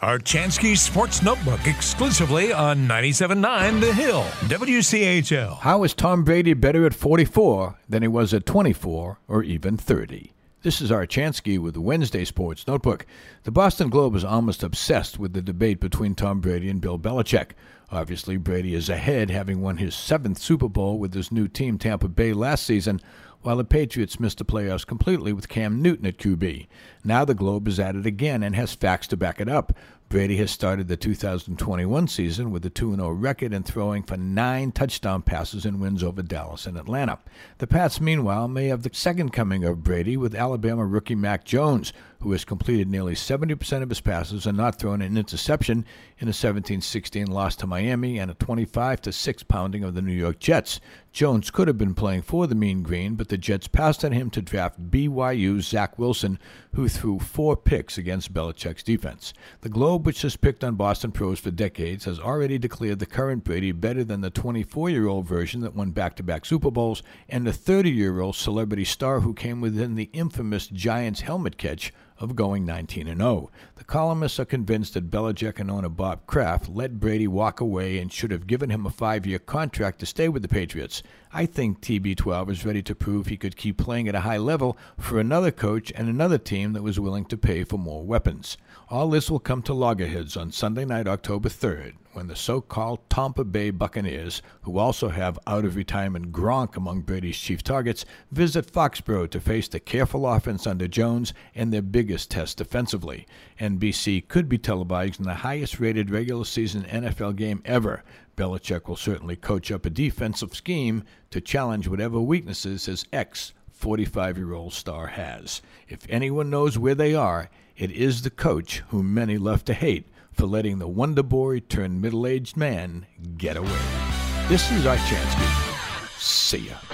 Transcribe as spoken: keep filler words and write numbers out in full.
Archansky Sports Notebook exclusively on ninety-seven point nine The Hill, W C H L. How is Tom Brady better at forty-four than he was at twenty-four or even thirty? This is Archansky with the Wednesday Sports Notebook. The Boston Globe is almost obsessed with the debate between Tom Brady and Bill Belichick. Obviously, Brady is ahead, having won his seventh Super Bowl with his new team, Tampa Bay, last season, while the Patriots missed the playoffs completely with Cam Newton at Q B. Now the Globe is at it again and has facts to back it up. Brady has started the two thousand twenty-one season with a two and oh record and throwing for nine touchdown passes in wins over Dallas and Atlanta. The Pats, meanwhile, may have the second coming of Brady with Alabama rookie Mac Jones, who has completed nearly seventy percent of his passes and not thrown an interception in a seventeen sixteen loss to Miami and a twenty-five to six pounding of the New York Jets. Jones could have been playing for the Mean Green, but the Jets passed on him to draft B Y U's Zach Wilson, who threw four picks against Belichick's defense. The Globe, which has picked on Boston pros for decades, has already declared the current Brady better than the twenty-four-year-old version that won back-to-back Super Bowls and the thirty-year-old celebrity star who came within the infamous Giants helmet catch of going nineteen and oh. The columnists are convinced that Belichick and owner Bob Kraft let Brady walk away and should have given him a five-year contract to stay with the Patriots. I think T B twelve is ready to prove he could keep playing at a high level for another coach and another team that was willing to pay for more weapons. All this will come to loggerheads on Sunday night, October third, when the so-called Tampa Bay Buccaneers, who also have out-of-retirement Gronk among Brady's chief targets, visit Foxborough to face the careful offense under Jones and their biggest test defensively. N B C could be televising the highest-rated regular season N F L game ever. Belichick will certainly coach up a defensive scheme to challenge whatever weaknesses his ex-forty-five-year-old star has. If anyone knows where they are, it is the coach whom many love to hate for letting the wonder boy turned middle-aged man get away. This is Archansky. See ya.